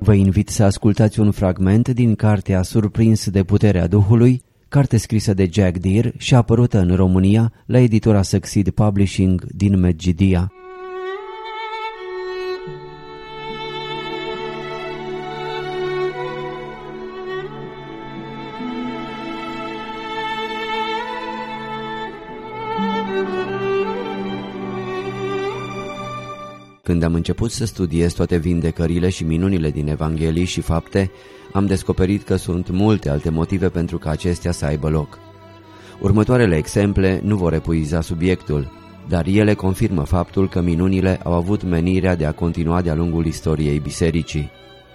Vă invit să ascultați un fragment din cartea Surprins de puterea Duhului, carte scrisă de Jack Deere și apărută în România la editura Succeed Publishing din Medgidia. Când am început să studiez toate vindecările și minunile din Evanghelii și Fapte, am descoperit că sunt multe alte motive pentru ca acestea să aibă loc. Următoarele exemple nu vor epuiza subiectul, dar ele confirmă faptul că minunile au avut menirea de a continua de-a lungul istoriei bisericii.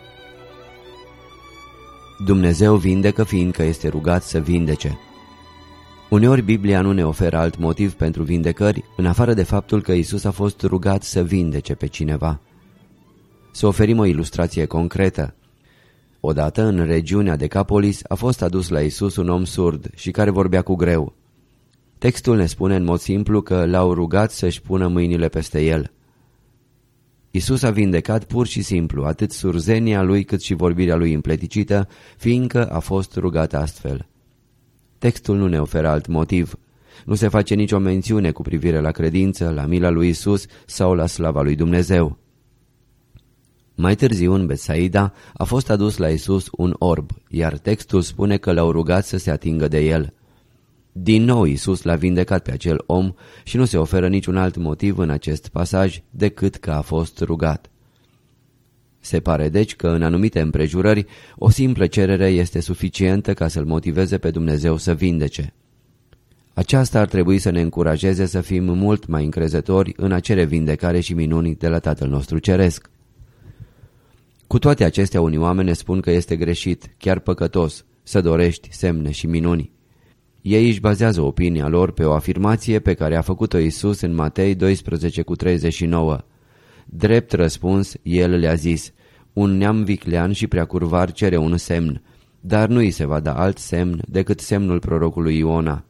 Dumnezeu vindecă fiindcă este rugat să vindece. Uneori Biblia nu ne oferă alt motiv pentru vindecări, în afară de faptul că Isus a fost rugat să vindece pe cineva. Să oferim o ilustrație concretă. Odată, în regiunea Decapolis, a fost adus la Isus un om surd și care vorbea cu greu. Textul ne spune în mod simplu că l-au rugat să-și pună mâinile peste el. Isus a vindecat pur și simplu atât surzenia lui cât și vorbirea lui împleticită, fiindcă a fost rugat astfel. Textul nu ne oferă alt motiv. Nu se face nicio mențiune cu privire la credință, la mila lui Isus sau la slava lui Dumnezeu. Mai târziu, în Betsaida, a fost adus la Isus un orb, iar textul spune că l-au rugat să se atingă de el. Din nou Isus l-a vindecat pe acel om și nu se oferă niciun alt motiv în acest pasaj decât că a fost rugat. Se pare deci că în anumite împrejurări o simplă cerere este suficientă ca să-L motiveze pe Dumnezeu să vindece. Aceasta ar trebui să ne încurajeze să fim mult mai încrezători în a cere vindecare și minuni de la Tatăl nostru Ceresc. Cu toate acestea, unii oameni spun că este greșit, chiar păcătos, să dorești semne și minuni. Ei își bazează opinia lor pe o afirmație pe care a făcut-o Iisus în Matei 12:39. Drept răspuns, el le-a zis: un neam viclean și prea curvar cere un semn, dar nu îi se va da alt semn decât semnul prorocului Iona.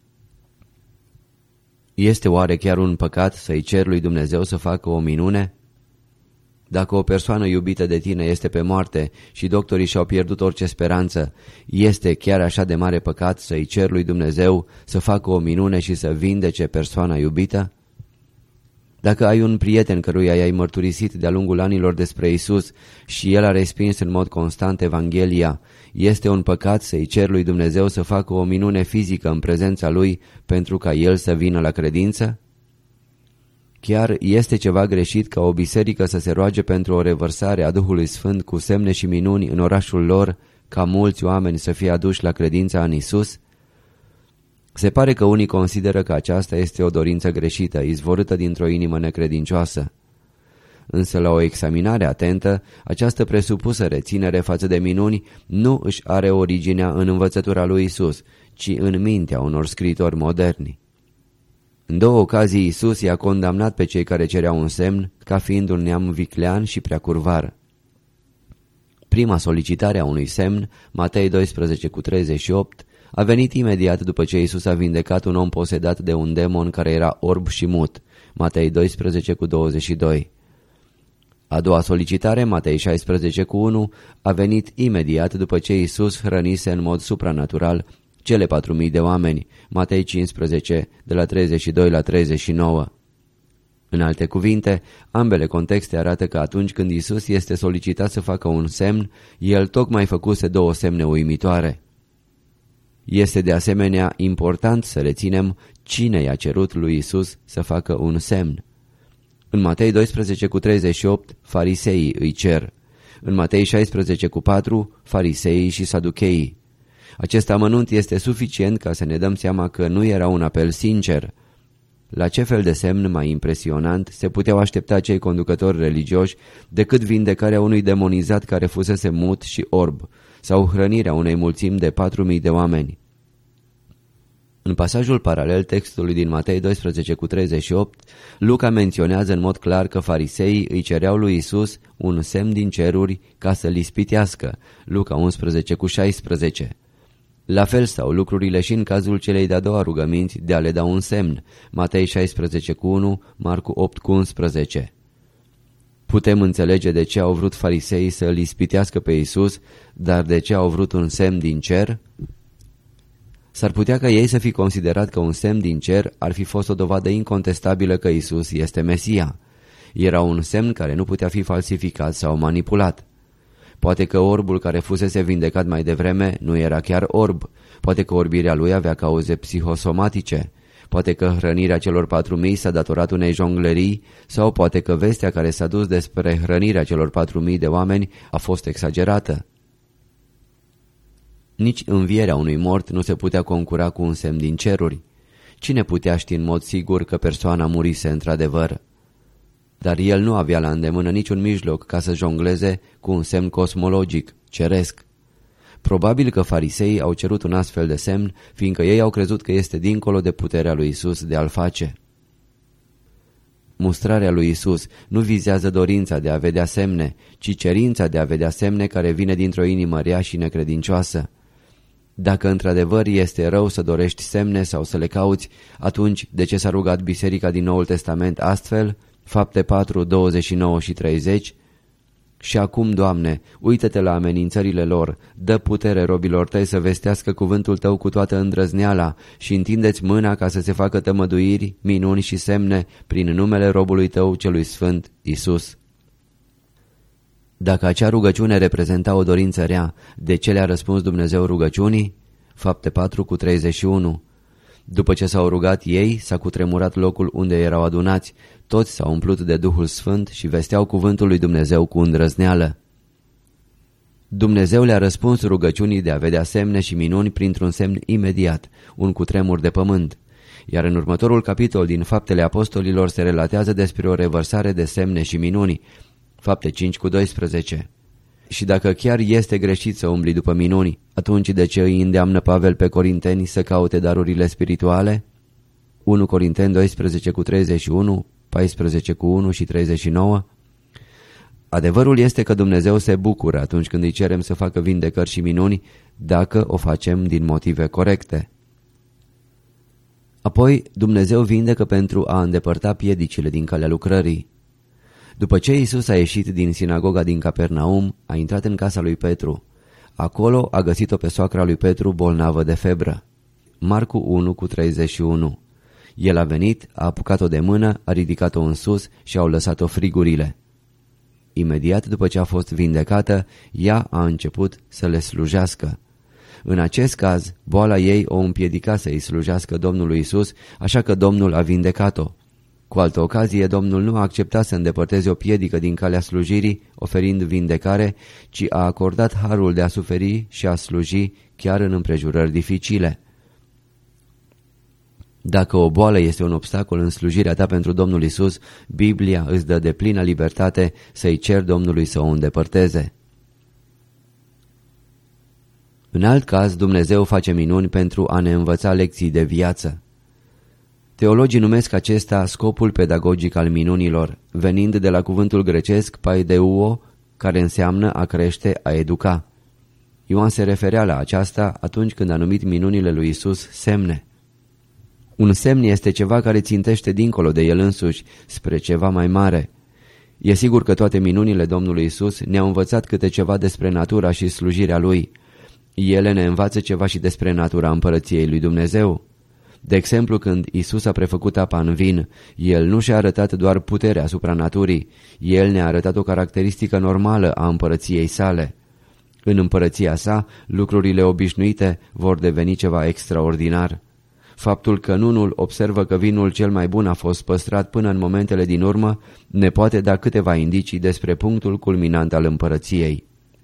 Este oare chiar un păcat să-i cer lui Dumnezeu să facă o minune? Dacă o persoană iubită de tine este pe moarte și doctorii și-au pierdut orice speranță, este chiar așa de mare păcat să-i cer lui Dumnezeu să facă o minune și să vindece persoana iubită? Dacă ai un prieten căruia i-ai mărturisit de-a lungul anilor despre Isus și el a respins în mod constant Evanghelia, este un păcat să-i cer lui Dumnezeu să facă o minune fizică în prezența lui pentru ca el să vină la credință? Chiar este ceva greșit ca o biserică să se roage pentru o revărsare a Duhului Sfânt cu semne și minuni în orașul lor, ca mulți oameni să fie aduși la credința în Isus? Se pare că unii consideră că aceasta este o dorință greșită, izvorâtă dintr-o inimă necredincioasă. Însă la o examinare atentă, această presupusă reținere față de minuni nu își are originea în învățătura lui Isus, ci în mintea unor scriitori moderni. În două ocazii Isus i-a condamnat pe cei care cereau un semn ca fiind un neam viclean și prea curvar. Prima solicitare a unui semn, Matei 12:38, a venit imediat după ce Isus a vindecat un om posedat de un demon care era orb și mut, Matei 12:22. A doua solicitare, Matei 16:1, a venit imediat după ce Isus hrănise în mod supranatural cele 4.000 de oameni, Matei 15, de la 32 la 39. În alte cuvinte, ambele contexte arată că atunci când Isus este solicitat să facă un semn, el tocmai făcuse două semne uimitoare. Este de asemenea important să reținem cine i-a cerut lui Isus să facă un semn. În Matei 12:38, fariseii îi cer. În Matei 16:4, fariseii și saducheii. Acest amănunt este suficient ca să ne dăm seama că nu era un apel sincer. La ce fel de semn mai impresionant se puteau aștepta cei conducători religioși decât vindecarea unui demonizat care fusese mut și orb, sau hrănirea unei mulțimi de 4.000 de oameni. În pasajul paralel textului din Matei 12:38, Luca menționează în mod clar că fariseii îi cereau lui Isus un semn din ceruri ca să-l ispitească, Luca 11:16. La fel stau lucrurile și în cazul celei de-a doua rugăminți de a le da un semn, Matei 16:1, Marcu 8:11. Putem înțelege de ce au vrut fariseii să îl ispitească pe Iisus, dar de ce au vrut un semn din cer? S-ar putea ca ei să fi considerat că un semn din cer ar fi fost o dovadă incontestabilă că Iisus este Mesia. Era un semn care nu putea fi falsificat sau manipulat. Poate că orbul care fusese vindecat mai devreme nu era chiar orb, poate că orbirea lui avea cauze psihosomatice, poate că hrănirea celor 4.000 s-a datorat unei jonglerii sau poate că vestea care s-a dus despre hrănirea celor 4.000 de oameni a fost exagerată. Nici învierea unui mort nu se putea concura cu un semn din ceruri. Cine putea ști în mod sigur că persoana murise într-adevăr? Dar el nu avea la îndemână niciun mijloc ca să jongleze cu un semn cosmologic, ceresc. Probabil că fariseii au cerut un astfel de semn, fiindcă ei au crezut că este dincolo de puterea lui Isus de a-l face. Mustrarea lui Isus nu vizează dorința de a vedea semne, ci cerința de a vedea semne care vine dintr-o inimă rea și necredincioasă. Dacă într-adevăr este rău să dorești semne sau să le cauți, atunci de ce s-a rugat Biserica din Noul Testament astfel? Fapte 4, 29 și 30. Și acum, Doamne, uită-te la amenințările lor, dă putere robilor tăi să vestească cuvântul tău cu toată îndrăzneala și întindeți mâna ca să se facă tămăduiri, minuni și semne prin numele robului tău celui sfânt, Iisus. Dacă acea rugăciune reprezenta o dorință rea, de ce le-a răspuns Dumnezeu rugăciunii? Fapte 4 cu 31. După ce s-au rugat ei, s-a cutremurat locul unde erau adunați, toți s-au umplut de Duhul Sfânt și vesteau cuvântul lui Dumnezeu cu îndrăzneală. Dumnezeu le-a răspuns rugăciunii de a vedea semne și minuni printr-un semn imediat, un cutremur de pământ. Iar în următorul capitol din Faptele Apostolilor se relatează despre o revărsare de semne și minuni, Fapte 5 cu 12. Și dacă chiar este greșit să umbli după minuni, atunci de ce îi îndeamnă Pavel pe corinteni să caute darurile spirituale? 1 Corinteni 12 cu 31, 14 cu 1 și 39. Adevărul este că Dumnezeu se bucură atunci când îi cerem să facă vindecări și minuni, dacă o facem din motive corecte. Apoi, Dumnezeu vindecă pentru a îndepărta piedicile din calea lucrării. După ce Iisus a ieșit din sinagoga din Capernaum, a intrat în casa lui Petru. Acolo a găsit-o pe soacra lui Petru bolnavă de febră. Marcu 1 cu 31. El a venit, a apucat-o de mână, a ridicat-o în sus și au lăsat-o frigurile. Imediat după ce a fost vindecată, ea a început să le slujească. În acest caz, boala ei o împiedica să îi slujească Domnului Iisus, așa că Domnul a vindecat-o. Cu altă ocazie, Domnul nu a acceptat să îndepărteze o piedică din calea slujirii, oferind vindecare, ci a acordat harul de a suferi și a sluji chiar în împrejurări dificile. Dacă o boală este un obstacol în slujirea ta pentru Domnul Iisus, Biblia îți dă deplină libertate să-i ceri Domnului să o îndepărteze. În alt caz, Dumnezeu face minuni pentru a ne învăța lecții de viață. Teologii numesc acesta scopul pedagogic al minunilor, venind de la cuvântul grecesc paideuo, care înseamnă a crește, a educa. Ioan se referea la aceasta atunci când a numit minunile lui Isus semne. Un semn este ceva care țintește dincolo de el însuși, spre ceva mai mare. E sigur că toate minunile Domnului Isus ne-au învățat câte ceva despre natura și slujirea Lui. Ele ne învață ceva și despre natura împărăției lui Dumnezeu. De exemplu, când Isus a prefăcut apa în vin, El nu și-a arătat doar puterea asupra naturii, El ne-a arătat o caracteristică normală a împărăției sale. În împărăția sa, lucrurile obișnuite vor deveni ceva extraordinar. Faptul că nunul observă că vinul cel mai bun a fost păstrat până în momentele din urmă ne poate da câteva indicii despre punctul culminant al împărăției.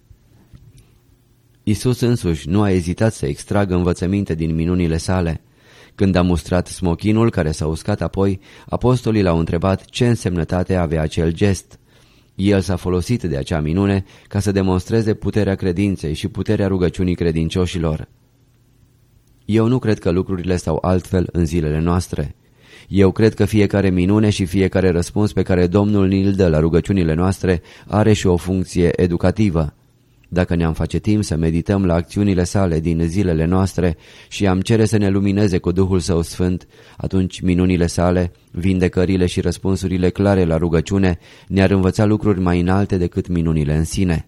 Isus însuși nu a ezitat să extragă învățăminte din minunile sale. Când a mustrat smochinul care s-a uscat apoi, apostolii l-au întrebat ce însemnătate avea acel gest. El s-a folosit de acea minune ca să demonstreze puterea credinței și puterea rugăciunii credincioșilor. Eu nu cred că lucrurile stau altfel în zilele noastre. Eu cred că fiecare minune și fiecare răspuns pe care Domnul ni-l dă la rugăciunile noastre are și o funcție educativă. Dacă ne-am face timp să medităm la acțiunile sale din zilele noastre și am cere să ne lumineze cu Duhul Său Sfânt, atunci minunile sale, vindecările și răspunsurile clare la rugăciune ne-ar învăța lucruri mai înalte decât minunile în sine.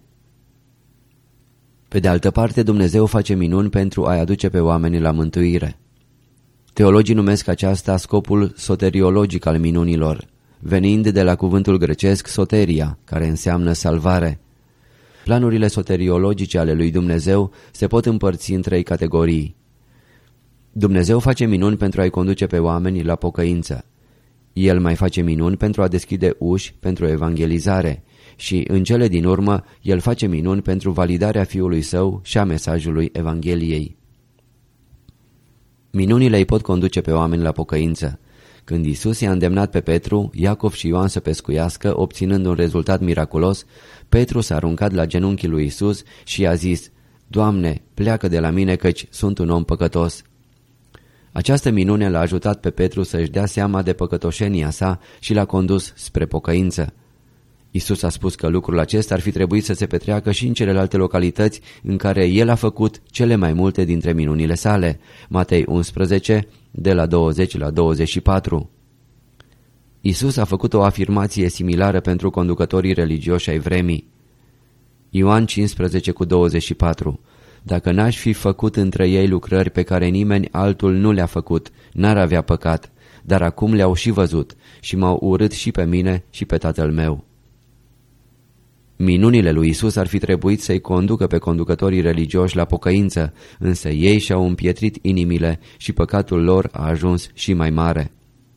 Pe de altă parte, Dumnezeu face minuni pentru a-i aduce pe oameni la mântuire. Teologii numesc aceasta scopul soteriologic al minunilor, venind de la cuvântul grecesc soteria, care înseamnă salvare. Planurile soteriologice ale lui Dumnezeu se pot împărți în 3 categorii. Dumnezeu face minuni pentru a-i conduce pe oameni la pocăință. El mai face minuni pentru a deschide uși pentru evangelizare și, în cele din urmă, El face minuni pentru validarea Fiului Său și a mesajului Evangheliei. Minunile îi pot conduce pe oameni la pocăință. Când Iisus i-a îndemnat pe Petru, Iacov și Ioan să pescuiască, obținând un rezultat miraculos, Petru s-a aruncat la genunchii lui Iisus și i-a zis: Doamne, pleacă de la mine căci sunt un om păcătos. Această minune l-a ajutat pe Petru să-și dea seama de păcătoșenia sa și l-a condus spre pocăință. Iisus a spus că lucrul acesta ar fi trebuit să se petreacă și în celelalte localități în care El a făcut cele mai multe dintre minunile sale. Matei 11, de la 20 la 24. Iisus a făcut o afirmație similară pentru conducătorii religioși ai vremii. Ioan 15 cu 24. Dacă n-aș fi făcut între ei lucrări pe care nimeni altul nu le-a făcut, n-ar avea păcat, dar acum le-au și văzut și m-au urât și pe mine și pe Tatăl meu. Minunile lui Isus ar fi trebuit să-i conducă pe conducătorii religioși la pocăință, însă ei și-au împietrit inimile și păcatul lor a ajuns și mai mare.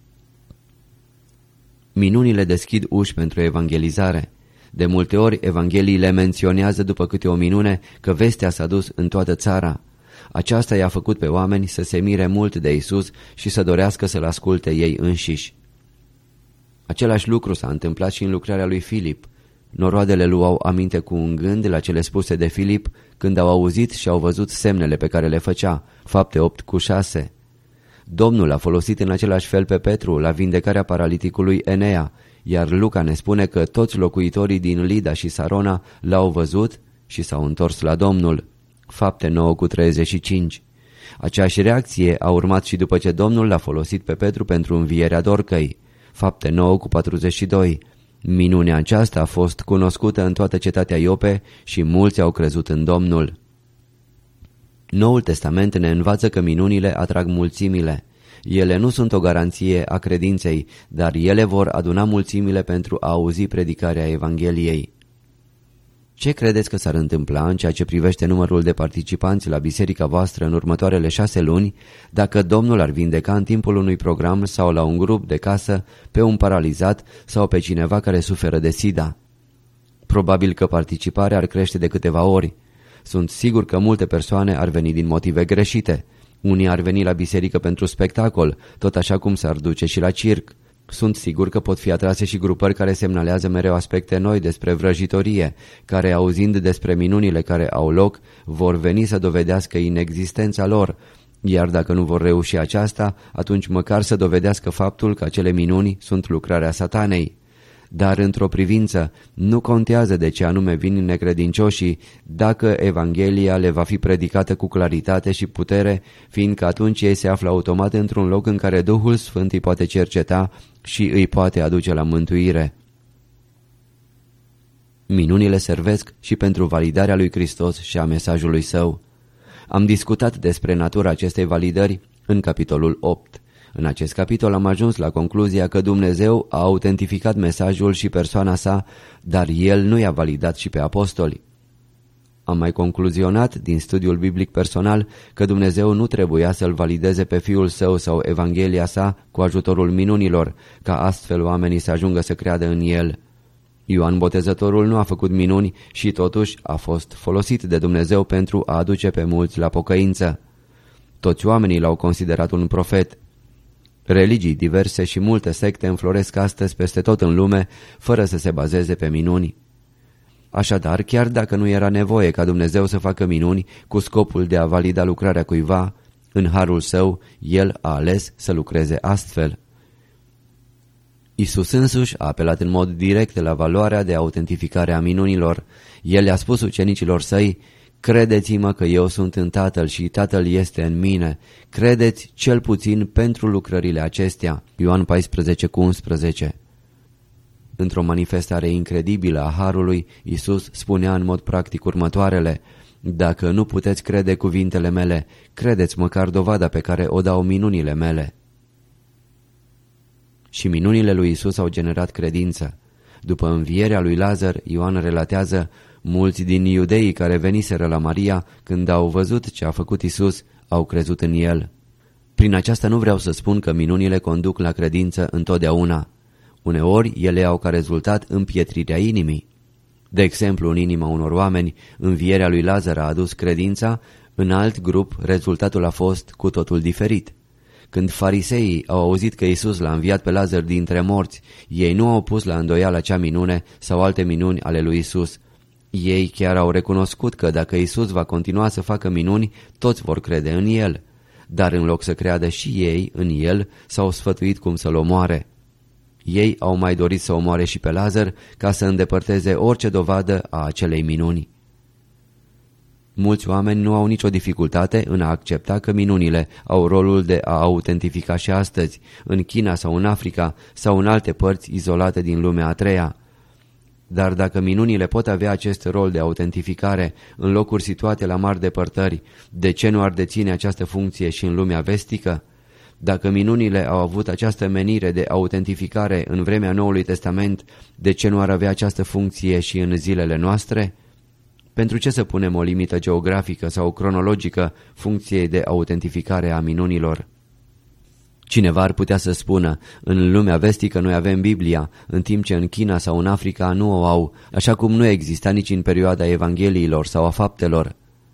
Minunile deschid uși pentru evangelizare. De multe ori, evangheliile menționează după câte o minune că vestea s-a dus în toată țara. Aceasta i-a făcut pe oameni să se mire mult de Isus și să dorească să-L asculte ei înșiși. Același lucru s-a întâmplat și în lucrarea lui Filip. Noroadele luau aminte cu un gând la cele spuse de Filip când au auzit și au văzut semnele pe care le făcea, Fapte 8 cu 6. Domnul a folosit în același fel pe Petru la vindecarea paraliticului Enea, iar Luca ne spune că toți locuitorii din Lida și Sarona l-au văzut și s-au întors la Domnul, Fapte 9 cu 35. Aceeași reacție a urmat și după ce Domnul l-a folosit pe Petru pentru învierea Dorcăi, Fapte 9 cu 42. Minunea aceasta a fost cunoscută în toată cetatea Iope și mulți au crezut în Domnul. Noul Testament ne învață că minunile atrag mulțimile. Ele nu sunt o garanție a credinței, dar ele vor aduna mulțimile pentru a auzi predicarea Evangheliei. Ce credeți că s-ar întâmpla în ceea ce privește numărul de participanți la biserica voastră în următoarele 6 luni dacă Domnul ar vindeca în timpul unui program sau la un grup de casă pe un paralizat sau pe cineva care suferă de SIDA? Probabil că participarea ar crește de câteva ori. Sunt sigur că multe persoane ar veni din motive greșite. Unii ar veni la biserică pentru spectacol, tot așa cum s-ar duce și la circ. Sunt sigur că pot fi atrase și grupări care semnalează mereu aspecte noi despre vrăjitorie, care, auzind despre minunile care au loc, vor veni să dovedească inexistența lor, iar dacă nu vor reuși aceasta, atunci măcar să dovedească faptul că acele minuni sunt lucrarea Satanei. Dar într-o privință, nu contează de ce anume vin necredincioșii dacă Evanghelia le va fi predicată cu claritate și putere, fiindcă atunci ei se află automat într-un loc în care Duhul Sfânt îi poate cerceta și îi poate aduce la mântuire. Minunile servesc și pentru validarea lui Hristos și a mesajului Său. Am discutat despre natura acestei validări în capitolul 8. În acest capitol am ajuns la concluzia că Dumnezeu a autentificat mesajul și persoana sa, dar El nu i-a validat și pe apostoli. Am mai concluzionat din studiul biblic personal că Dumnezeu nu trebuia să-L valideze pe Fiul Său sau Evanghelia sa cu ajutorul minunilor, ca astfel oamenii să ajungă să creadă în El. Ioan Botezătorul nu a făcut minuni și totuși a fost folosit de Dumnezeu pentru a aduce pe mulți la pocăință. Toți oamenii l-au considerat un profet. Religii diverse și multe secte înfloresc astăzi peste tot în lume, fără să se bazeze pe minuni. Așadar, chiar dacă nu era nevoie ca Dumnezeu să facă minuni cu scopul de a valida lucrarea cuiva, în harul Său, El a ales să lucreze astfel. Isus însuși a apelat în mod direct la valoarea de autentificare a minunilor. El le-a spus ucenicilor săi: credeți-mă că eu sunt în Tatăl și Tatăl este în mine. Credeți cel puțin pentru lucrările acestea. Ioan 14,11. Într-o manifestare incredibilă a Harului, Isus spunea în mod practic următoarele: dacă nu puteți crede cuvintele mele, credeți măcar dovada pe care o dau minunile mele. Și minunile lui Isus au generat credință. După învierea lui Lazar, Ioan relatează: mulți din iudeii care veniseră la Maria, când au văzut ce a făcut Isus, au crezut în el. Prin aceasta nu vreau să spun că minunile conduc la credință întotdeauna. Uneori ele au ca rezultat împietrirea inimii. De exemplu, în inima unor oameni, învierea lui Lazar a adus credința, în alt grup rezultatul a fost cu totul diferit. Când fariseii au auzit că Isus l-a înviat pe Lazar dintre morți, ei nu au pus la îndoială acea minune sau alte minuni ale lui Isus. Ei chiar au recunoscut că dacă Isus va continua să facă minuni, toți vor crede în el. Dar în loc să creadă și ei în el, s-au sfătuit cum să-l omoare. Ei au mai dorit să omoare și pe Lazar ca să îndepărteze orice dovadă a acelei minuni. Mulți oameni nu au nicio dificultate în a accepta că minunile au rolul de a autentifica și astăzi, în China sau în Africa sau în alte părți izolate din lumea a treia. Dar dacă minunile pot avea acest rol de autentificare în locuri situate la mari depărtări, de ce nu ar deține această funcție și în lumea vestică? Dacă minunile au avut această menire de autentificare în vremea Noului Testament, de ce nu ar avea această funcție și în zilele noastre? Pentru ce să punem o limită geografică sau cronologică funcției de autentificare a minunilor? Cineva ar putea să spună: în lumea vestică noi avem Biblia, în timp ce în China sau în Africa nu o au, așa cum nu exista nici în perioada Evangheliilor sau a Faptelor.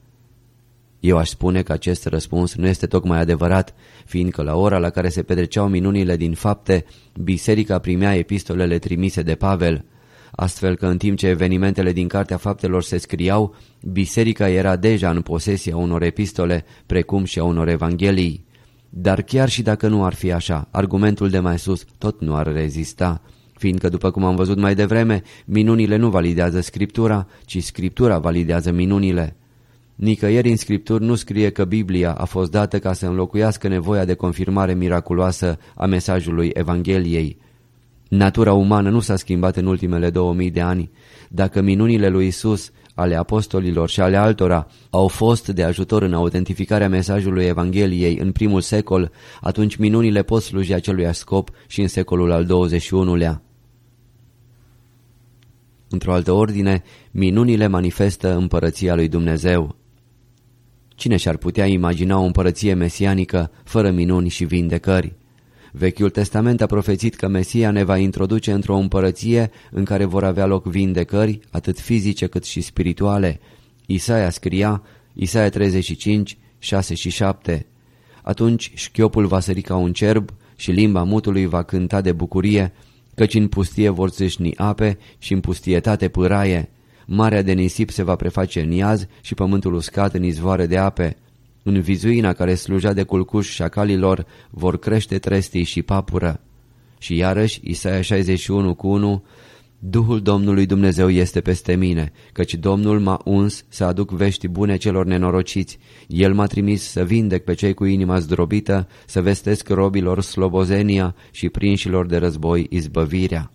Eu aș spune că acest răspuns nu este tocmai adevărat, fiindcă la ora la care se petreceau minunile din Fapte, biserica primea epistolele trimise de Pavel. Astfel că în timp ce evenimentele din Cartea Faptelor se scriau, biserica era deja în posesia unor epistole, precum și a unor evanghelii. Dar chiar și dacă nu ar fi așa, argumentul de mai sus tot nu ar rezista, fiindcă, după cum am văzut mai devreme, minunile nu validează Scriptura, ci Scriptura validează minunile. Nicăieri în Scripturi nu scrie că Biblia a fost dată ca să înlocuiască nevoia de confirmare miraculoasă a mesajului Evangheliei. Natura umană nu s-a schimbat în ultimele 2000 de ani. Dacă minunile lui Isus, ale apostolilor și ale altora au fost de ajutor în autentificarea mesajului Evangheliei în primul secol, atunci minunile pot sluji acelui scop și în secolul al XXI-lea. Într-o altă ordine, minunile manifestă împărăția lui Dumnezeu. Cine și-ar putea imagina o împărăție mesianică fără minuni și vindecări? Vechiul Testament a profețit că Mesia ne va introduce într-o împărăție în care vor avea loc vindecări, atât fizice cât și spirituale. Isaia scria, Isaia 35, 6 și 7. Atunci șchiopul va sări ca un cerb și limba mutului va cânta de bucurie, căci în pustie vor țâșni ape și în pustietate pâraie. Marea de nisip se va preface în iaz și pământul uscat în izvoare de ape. În vizuina care sluja de culcuș șacalilor vor crește trestii și papură. Și iarăși, Isaia 61:1, Duhul Domnului Dumnezeu este peste mine, căci Domnul m-a uns să aduc vești bune celor nenorociți. El m-a trimis să vindec pe cei cu inima zdrobită, să vestesc robilor slobozenia și prinșilor de război izbăvirea.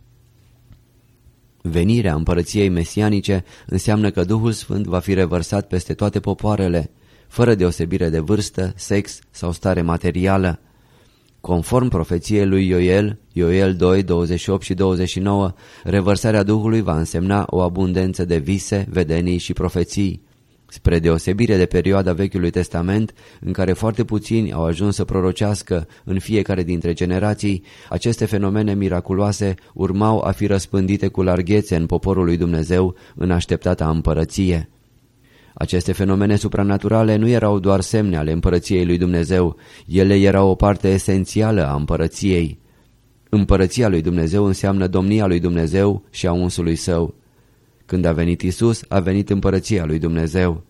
Venirea împărăției mesianice înseamnă că Duhul Sfânt va fi revărsat peste toate popoarele, fără deosebire de vârstă, sex sau stare materială. Conform profeției lui Ioel 2, 28 și 29, revărsarea Duhului va însemna o abundență de vise, vedenii și profeții. Spre deosebire de perioada Vechiului Testament, în care foarte puțini au ajuns să prorocească în fiecare dintre generații, aceste fenomene miraculoase urmau a fi răspândite cu larghețe în poporul lui Dumnezeu în așteptata împărăție. Aceste fenomene supranaturale nu erau doar semne ale împărăției lui Dumnezeu, ele erau o parte esențială a împărăției. Împărăția lui Dumnezeu înseamnă domnia lui Dumnezeu și a unsului său. Când a venit Isus, a venit împărăția lui Dumnezeu.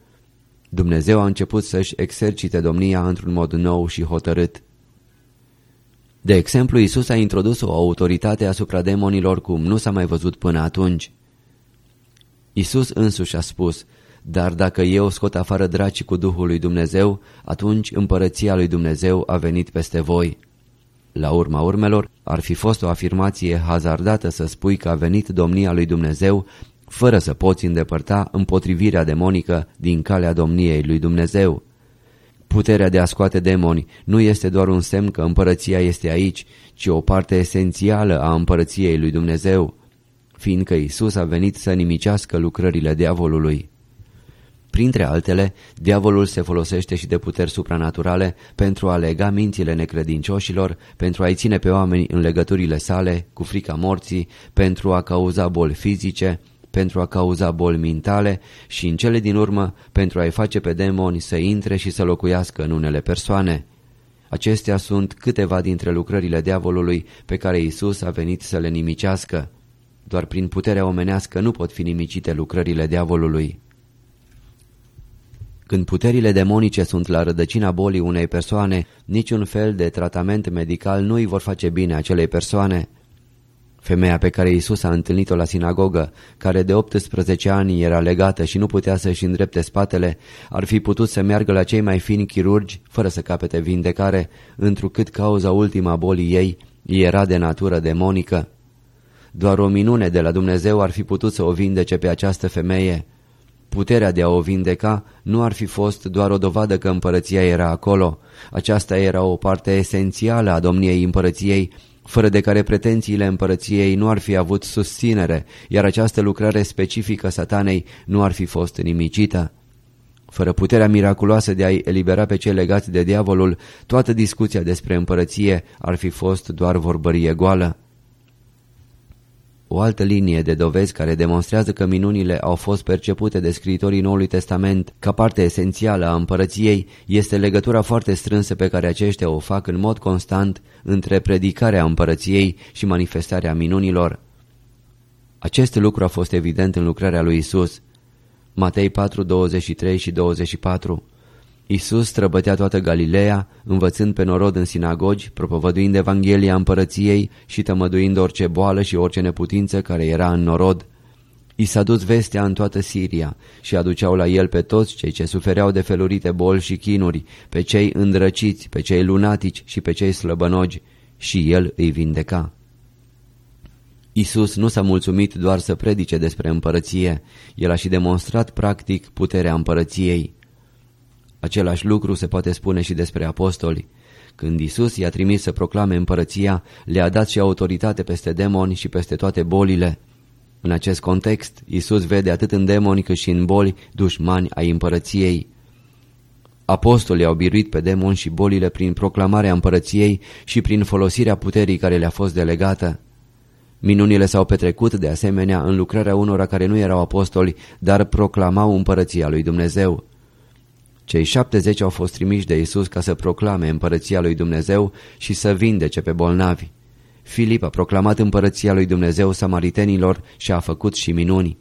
Dumnezeu a început să-și exercite domnia într-un mod nou și hotărât. De exemplu, Iisus a introdus o autoritate asupra demonilor cum nu s-a mai văzut până atunci. Iisus însuși a spus: dar dacă eu scot afară dracii cu Duhul lui Dumnezeu, atunci împărăția lui Dumnezeu a venit peste voi. La urma urmelor, ar fi fost o afirmație hazardată să spui că a venit domnia lui Dumnezeu, fără să poți îndepărta împotrivirea demonică din calea domniei lui Dumnezeu. Puterea de a scoate demoni nu este doar un semn că împărăția este aici, ci o parte esențială a împărăției lui Dumnezeu, fiindcă Iisus a venit să nimicească lucrările diavolului. Printre altele, diavolul se folosește și de puteri supranaturale pentru a lega mințile necredincioșilor, pentru a-i ține pe oameni în legăturile sale, cu frica morții, pentru a cauza boli fizice, pentru a cauza boli mentale și, în cele din urmă, pentru a-i face pe demoni să intre și să locuiască în unele persoane. Acestea sunt câteva dintre lucrările diavolului pe care Iisus a venit să le nimicească. Doar prin puterea omenească nu pot fi nimicite lucrările diavolului. Când puterile demonice sunt la rădăcina bolii unei persoane, niciun fel de tratament medical nu îi vor face bine acelei persoane. Femeia pe care Iisus a întâlnit-o la sinagogă, care de 18 ani era legată și nu putea să-și îndrepte spatele, ar fi putut să meargă la cei mai fini chirurgi fără să capete vindecare, întrucât cauza ultima bolii ei era de natură demonică. Doar o minune de la Dumnezeu ar fi putut să o vindece pe această femeie. Puterea de a o vindeca nu ar fi fost doar o dovadă că împărăția era acolo. Aceasta era o parte esențială a domniei împărăției, fără de care pretențiile împărăției nu ar fi avut susținere, iar această lucrare specifică satanei nu ar fi fost nimicită. Fără puterea miraculoasă de a-i elibera pe cei legați de diavolul, toată discuția despre împărăție ar fi fost doar vorbărie goală. O altă linie de dovezi care demonstrează că minunile au fost percepute de scriitorii Noului Testament ca parte esențială a împărăției este legătura foarte strânsă pe care aceștia o fac în mod constant între predicarea împărăției și manifestarea minunilor. Acest lucru a fost evident în lucrarea lui Isus. Matei 4, 23 și 24. Iisus străbătea toată Galileea, învățând pe norod în sinagogi, propovăduind Evanghelia împărăției și tămăduind orice boală și orice neputință care era în norod. I s-a dus vestea în toată Siria și aduceau la el pe toți cei ce sufereau de felurite boli și chinuri, pe cei îndrăciți, pe cei lunatici și pe cei slăbănogi, și el îi vindeca. Iisus nu s-a mulțumit doar să predice despre împărăție, el a și demonstrat practic puterea împărăției. Același lucru se poate spune și despre apostoli. Când Iisus i-a trimis să proclame împărăția, le-a dat și autoritate peste demoni și peste toate bolile. În acest context, Iisus vede atât în demoni cât și în boli dușmani ai împărăției. Apostolii au biruit pe demoni și bolile prin proclamarea împărăției și prin folosirea puterii care le-a fost delegată. Minunile s-au petrecut de asemenea în lucrarea unora care nu erau apostoli, dar proclamau împărăția lui Dumnezeu. Cei 70 au fost trimiși de Iisus ca să proclame împărăția lui Dumnezeu și să vindece pe bolnavi. Filip a proclamat împărăția lui Dumnezeu samaritenilor și a făcut și minuni.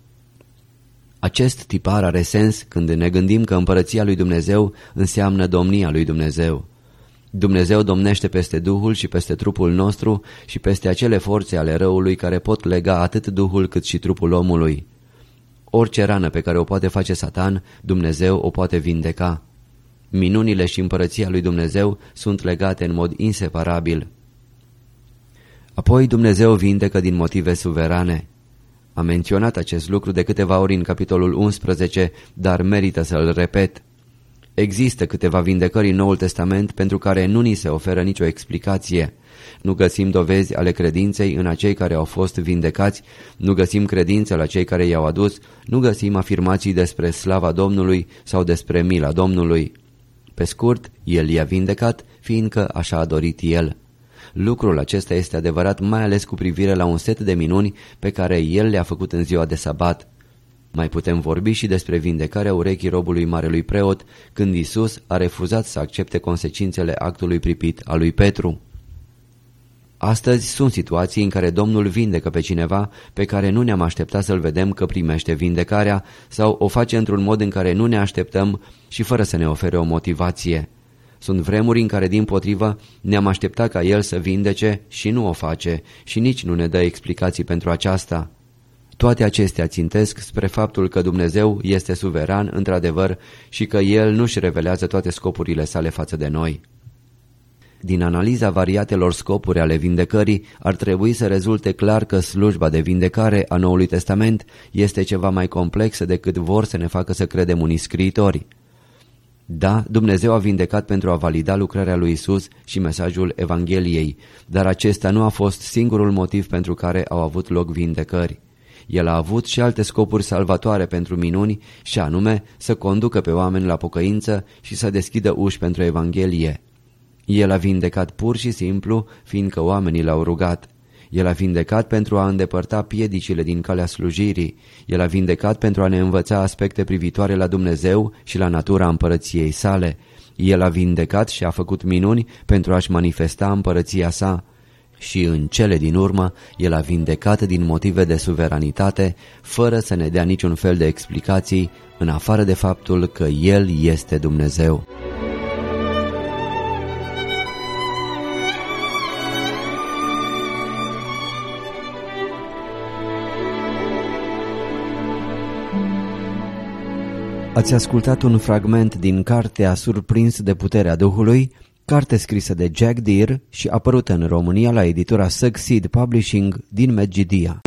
Acest tipar are sens când ne gândim că împărăția lui Dumnezeu înseamnă domnia lui Dumnezeu. Dumnezeu domnește peste Duhul și peste trupul nostru și peste acele forțe ale răului care pot lega atât Duhul cât și trupul omului. Orice rană pe care o poate face Satan, Dumnezeu o poate vindeca. Minunile și împărăția lui Dumnezeu sunt legate în mod inseparabil. Apoi Dumnezeu vindecă din motive suverane. Am menționat acest lucru de câteva ori în capitolul 11, dar merită să-l repet. Există câteva vindecări în Noul Testament pentru care nu ni se oferă nicio explicație. Nu găsim dovezi ale credinței în acei care au fost vindecați, nu găsim credință la cei care i-au adus, nu găsim afirmații despre slava Domnului sau despre mila Domnului. Pe scurt, El i-a vindecat, fiindcă așa a dorit El. Lucrul acesta este adevărat mai ales cu privire la un set de minuni pe care El le-a făcut în ziua de sabat. Mai putem vorbi și despre vindecarea urechii robului marelui preot, când Iisus a refuzat să accepte consecințele actului pripit al lui Petru. Astăzi sunt situații în care Domnul vindecă pe cineva pe care nu ne-am așteptat să-l vedem că primește vindecarea sau o face într-un mod în care nu ne așteptăm și fără să ne ofere o motivație. Sunt vremuri în care, dimpotrivă, ne-am așteptat ca El să vindece și nu o face și nici nu ne dă explicații pentru aceasta. Toate acestea țintesc spre faptul că Dumnezeu este suveran, într-adevăr, și că El nu-și revelează toate scopurile sale față de noi. Din analiza variatelor scopuri ale vindecării, ar trebui să rezulte clar că slujba de vindecare a Noului Testament este ceva mai complexă decât vor să ne facă să credem unii scriitori. Da, Dumnezeu a vindecat pentru a valida lucrarea lui Isus și mesajul Evangheliei, dar acesta nu a fost singurul motiv pentru care au avut loc vindecări. El a avut și alte scopuri salvatoare pentru minuni, și anume să conducă pe oameni la pocăință și să deschidă uși pentru Evanghelie. El a vindecat pur și simplu, fiindcă oamenii l-au rugat. El a vindecat pentru a îndepărta piedicile din calea slujirii. El a vindecat pentru a ne învăța aspecte privitoare la Dumnezeu și la natura împărăției sale. El a vindecat și a făcut minuni pentru a-și manifesta împărăția sa. Și în cele din urmă, El a vindecat din motive de suveranitate, fără să ne dea niciun fel de explicații, în afară de faptul că El este Dumnezeu. Ați ascultat un fragment din cartea Surprins de puterea Duhului, carte scrisă de Jack Deere și apărută în România la editura Succeed Publishing din Medgidia.